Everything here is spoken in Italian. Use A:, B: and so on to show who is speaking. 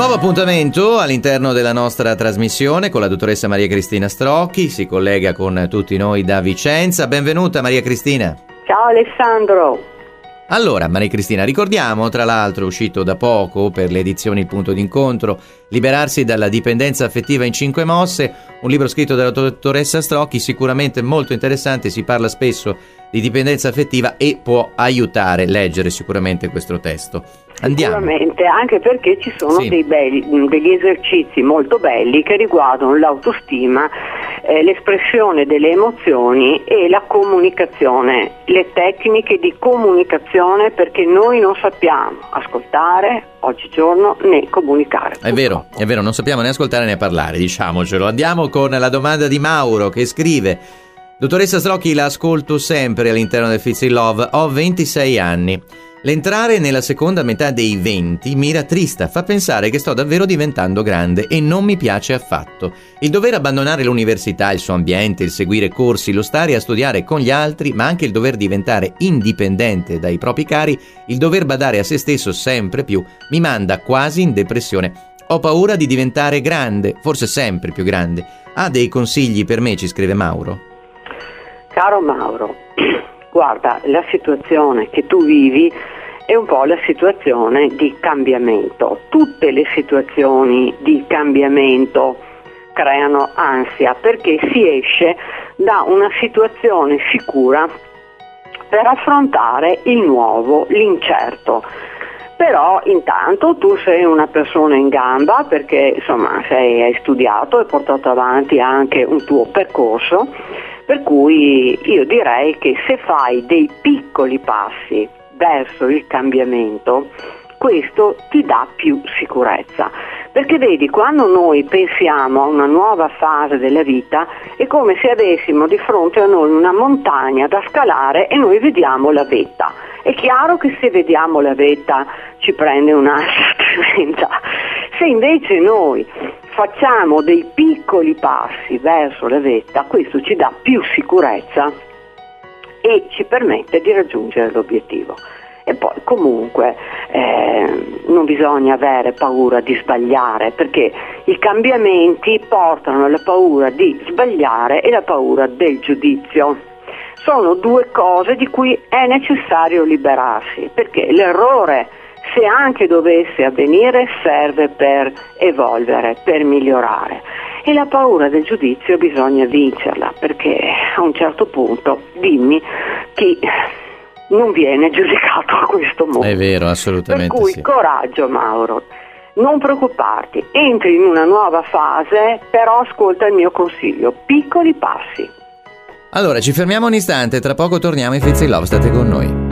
A: Nuovo appuntamento all'interno della nostra trasmissione con la dottoressa Maria Cristina Strocchi, si collega con tutti noi da Vicenza. Benvenuta Maria Cristina.
B: Ciao Alessandro.
A: Allora, Maria Cristina, ricordiamo, tra l'altro è uscito da poco per le edizioni Il Punto d'Incontro, Liberarsi dalla dipendenza affettiva in 5 mosse, un libro scritto dalla dottoressa Strocchi, sicuramente molto interessante, si parla spesso di dipendenza affettiva e può aiutare a leggere sicuramente questo testo. Andiamo.
B: Sicuramente, anche perché ci sono degli esercizi molto belli che riguardano l'autostima, l'espressione delle emozioni e la comunicazione, le tecniche di comunicazione, perché noi non sappiamo ascoltare oggigiorno né comunicare.
A: È vero, non sappiamo né ascoltare né parlare, diciamocelo. Andiamo con la domanda di Mauro che scrive: dottoressa Strocchi, la ascolto sempre all'interno del Fizz in Love, ho 26 anni. L'entrare nella seconda metà dei 20 mi rattrista, fa pensare che sto davvero diventando grande e non mi piace affatto. Il dover abbandonare l'università, il suo ambiente, il seguire corsi, lo stare a studiare con gli altri, ma anche il dover diventare indipendente dai propri cari, il dover badare a se stesso sempre più, mi manda quasi in depressione. Ho paura di diventare grande, forse sempre più grande. Ha dei consigli per me, ci scrive Mauro?
B: Caro Mauro, guarda, la situazione che tu vivi è un po' la situazione di cambiamento. Tutte le situazioni di cambiamento creano ansia perché si esce da una situazione sicura per affrontare il nuovo, l'incerto. Però intanto tu sei una persona in gamba perché insomma hai studiato e portato avanti anche un tuo percorso, per cui io direi che se fai dei piccoli passi verso il cambiamento, questo ti dà più sicurezza. Perché vedi, quando noi pensiamo a una nuova fase della vita, è come se avessimo di fronte a noi una montagna da scalare e noi vediamo la vetta. È chiaro che se vediamo la vetta ci prende un'ansia tremenda. Se invece noi facciamo dei piccoli passi verso la vetta, questo ci dà più sicurezza e ci permette di raggiungere l'obiettivo. E poi comunque non bisogna avere paura di sbagliare, perché i cambiamenti portano alla paura di sbagliare e la paura del giudizio. Sono due cose di cui è necessario liberarsi, perché l'errore, se anche dovesse avvenire, serve per evolvere, per migliorare. E la paura del giudizio bisogna vincerla, perché a un certo punto, dimmi, chi non viene giudicato a questo mondo.
A: È vero, assolutamente.
B: Per cui
A: sì.
B: Coraggio Mauro, non preoccuparti, entri in una nuova fase, però ascolta il mio consiglio, piccoli passi.
A: Allora ci fermiamo un istante, tra poco torniamo in Fizz in Love, state con noi.